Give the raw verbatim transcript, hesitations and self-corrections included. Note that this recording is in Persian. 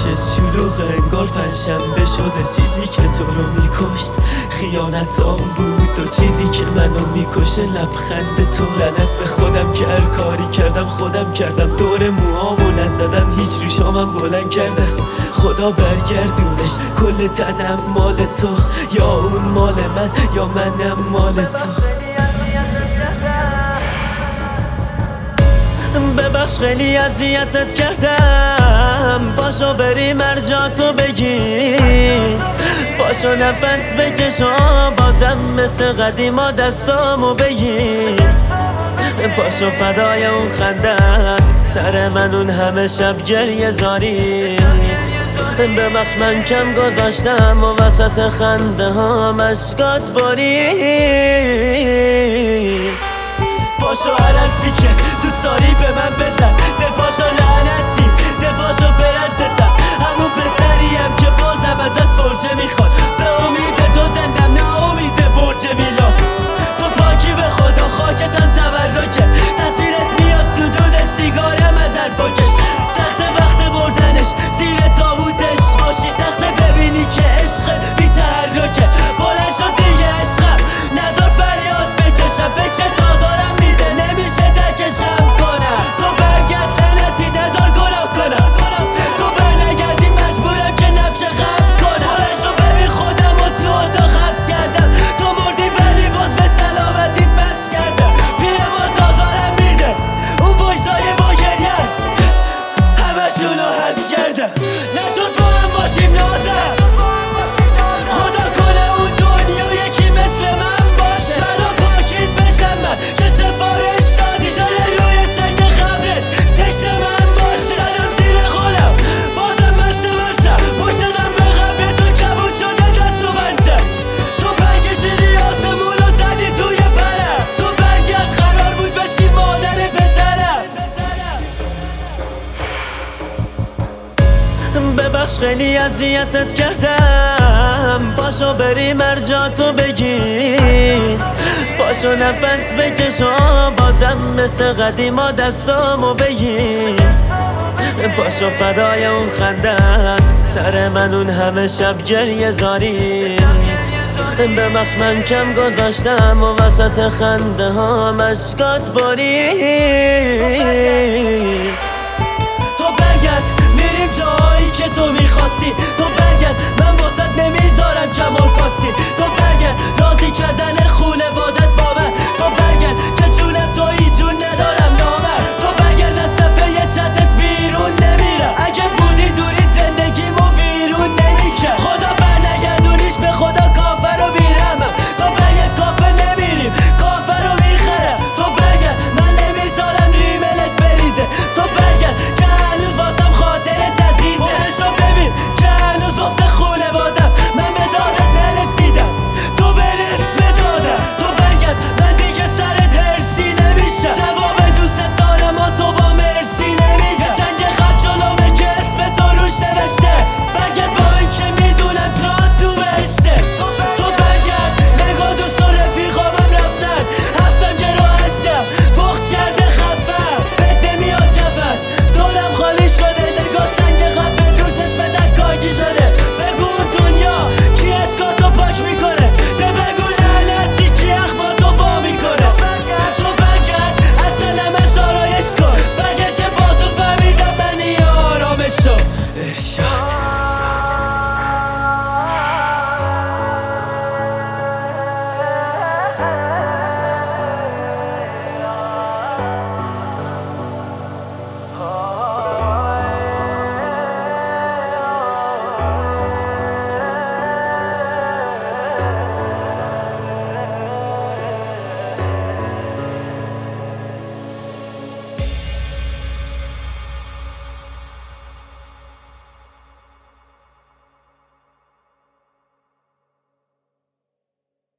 گوشه شلوغه انگار پنجشنبه شده. چیزی که تو رو میکشت خیانتام بود و چیزی که منو میکشه لبخند تو. لعنت به خودم که هر کاری کردم خودم کردم، دور موهامو نزدم هیچ ریشامم بلند کردم. خدا برگردونش کل تنم مال تو، یا اون مال من یا منم مال تو. ببخش خیلی اذیتت کردم، باشو بریم ارجاتو بگی، باشو نفس بکش و بازم مثل قدیما دستامو بگی. پاشو فدای اون خندت سر من اون همه شب گریه زارید. ببخش من کم گذاشتم و وسط خنده ها مشکات برید. پاشو هر حرفی که دوست داری به من بزن، ده پاشو لعنتی، ده پاشو پرنسسم، همون پسریم که بازم ازت فرجه میخواد. به امید تو زندم نه امید برج میلاد. تو پاکی به خدا خاکتم تبرکه، تصویرت میاد تو دود سیگارم ازر پاکش. سخت وقت بردنش زیر تابوتش باشی، سخت ببینی که عشق بی تحرکه. بلند شد دیگه عشقم نظر فریاد بکشم، فکر تازارم میده نمیشه دکشم کنم. تو برگرد خلطی نظر گناه کنم، تو برنگردی مجبورم که نبشه غم کنم. بلند شو ببین خودم و تو اتاق حبس کردم، تو مردی ولی باز به سلامتیت بس کردم. پیر ما تازارم میده اون وایسای با گریه، همشونو حس کردم. نشد با هم باشیم نازم، خدا کنه اون دنیا یکی مثل من باشه. فدا پاکیت بشم من که سفارش دادی، شده روی سنگ خبرت تکس من باشه. زدم زیر خودم بازم بسته باشم، پشت دادم به قبر تو کبود شده دست و پنجم. تو برکشیدی آسمون و زدی توی پرم، تو برگرد قرار بود بشی مادر پسرم. ببخش خیلی اذیتت کردم، باشو بریم ارجاتو بگی، باشو نفس بکش و بازم مثل قدیما دستامو بگی. پاشو فدای اون خندت سر من اون همه شب گریه زارید. ببخش من کم گذاشتم و وسط خنده ها مشکات برید. تو برگرد میریم جایی که تو میخواستی، تو برگرد من واسط نمیذارم کمال کاستی. تو برگرد راضی کردن خونوادت با من، تو برگرد که جونم تویی جون ندارم نامر. تو برگرد از صفحه چتت بیرون نمیرم، اگه بودی دوری زندگیمو ویرون نمیکرد. خدا برنگردونیش به خدا کافر و بیرحمم، تو برگرد کافه نمیریم کافر رو میخرم. تو برگرد من نمیذارم ریملت بریزه، تو برگرد که هنوز واسم خاطرت عزیزه. بلنشو ببین که هنوز افت خونوادم، من به دادت نرسیدم تو به رسم دادم. تو برگرد من دیگه سرت هرسی نمیشم، جواب دوستت دارم و تو با مرسی نمیگم. سنگ خط جلومه که اسم تو روش نوشته، برگرد با این که میدونم جات تو بهشته. تو برگرد نگاه دوست و رفیقامم رفتن، هفتم گرو هشتم بغض کرده خفم، بهت نمیاد کفن دولم خالی شده. نگاه سنگ خفه روش اسمتن کاکی شده. بگو اون دنیا کی عشقاتو پاک میکنه، ده بگو لعنتی کی اخباتو وا میکنه. تو برگرد اصلا همش آرایش کن، برگرد که با تو فهمیدم منی آرامش شو. ارشاد